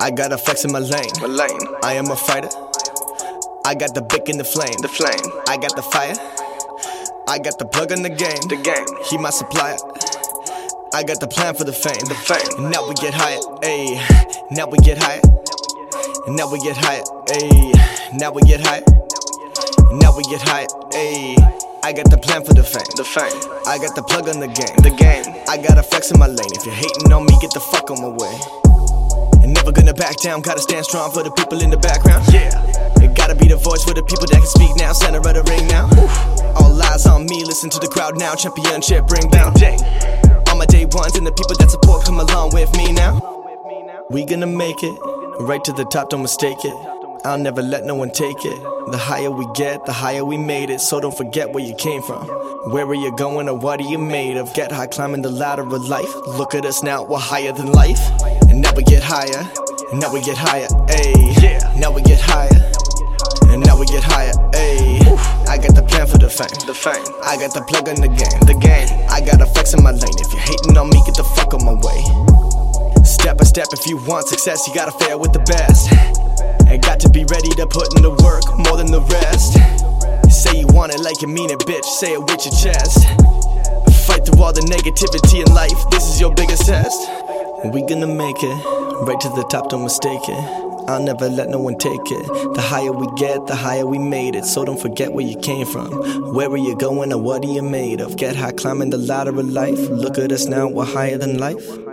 I got a flex in my lane. I am a fighter. I got the bick in the flame. I got the fire. I got the plug in the game. He my supplier. I got the plan for the fame. Now we get higher, ayy. Now we get higher. Now we get higher, ayy. Now we get higher. Now we get higher, ayy. I got the plan for the fame. I got the plug on the game. I got a flex in my lane. If you're hating on me, get the fuck on my way. And never gonna back down. Gotta stand strong for the people in the background. It gotta be the voice for the people that can speak now. Center of the ring now. All eyes on me. Listen to the crowd now. Championship ring down. All my day ones and the people that support, come along with me now. We gonna make it right to the top. Don't mistake it. I'll never let no one take it. The higher we get, the higher we made it. So don't forget where you came from. Where are you going or what are you made of? Get high, climbing the ladder of life. Look at us now, we're higher than life. And now we get higher. And now we get higher, ayy. Now we get higher. And now we get higher, ayy. I got the plan for the fame. I got the plug in the game. I got a flex in my lane. If you're hating on me, get the fuck on my way. Step by step, if you want success, you gotta fail with the best. And got to be ready to put in the work more than the rest. Say you want it like you mean it, bitch. Say it with your chest. Fight through all the negativity in life. This is your biggest test. We gonna make it right to the top, don't mistake it. I'll never let no one take it. The higher we get, the higher we made it. So don't forget where you came from. Where are you going or what are you made of? Get high, climbing the ladder of life. Look at us now, we're higher than life.